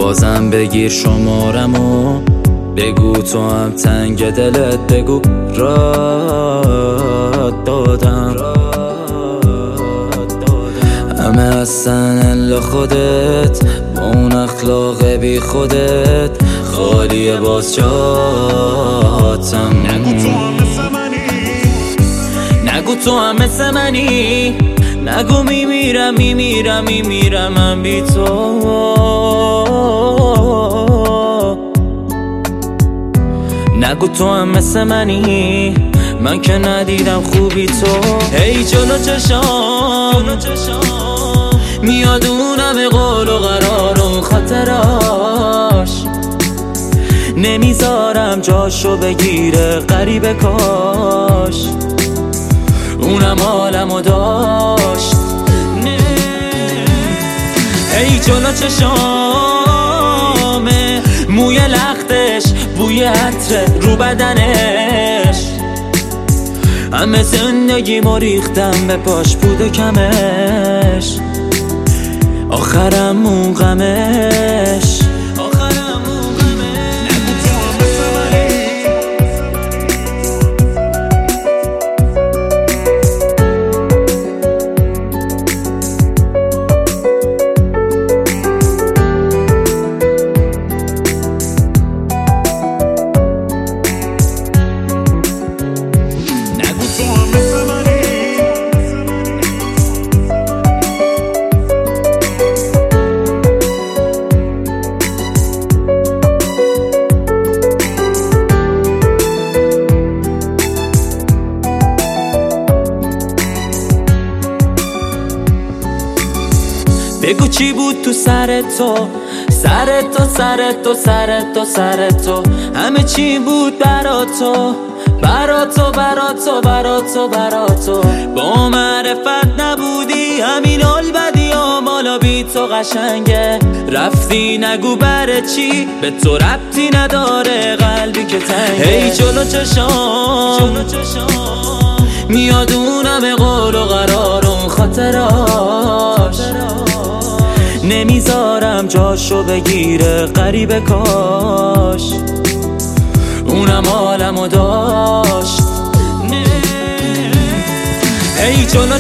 بازم بگیر شمارمو، بگو تو هم تنگ دلت، بگو راد دادم. همه هستن الا خودت، با اون اخلاق بی خودت خالی باز جاتم. نگو تو هم مثل منی، نگو میمیرم من بی تو. نگو تو هم مثل منی، من که ندیدم خوبی تو. هی جلو چشام میاد اون همه قول و قرار و خاطراش، نمیذارم جاشو بگیره غریبه، کاش اونم حالمو داشت. هی جلو چشامه، موی لختش، بوی عطر رو بدنش، همه زندگیمو ریختم به پاش، بود و کمش، آخرم اون غمش. بگو چی بود تو سر تو، سر تو همه چی بود برا تو، با معرفت نبودی همین البدی ها، مالا بی تو قشنگه. رفتی نگو بره چی، به تو ربطی نداره قلبی که تنگه. هی جلو چشام میاد اون همه قول و قرار و خاطراش، نمیذارم جاشو بگیره غریبه، کاش اونم حالمو داشت. هی جلو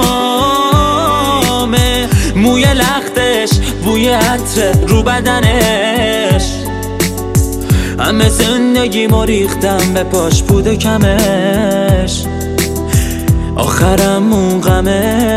چشامه، موی لختش، بوی عطر رو بدنش، همه زندگیمو ریختم به پاش، بود و کمش، آخرم اون غمش.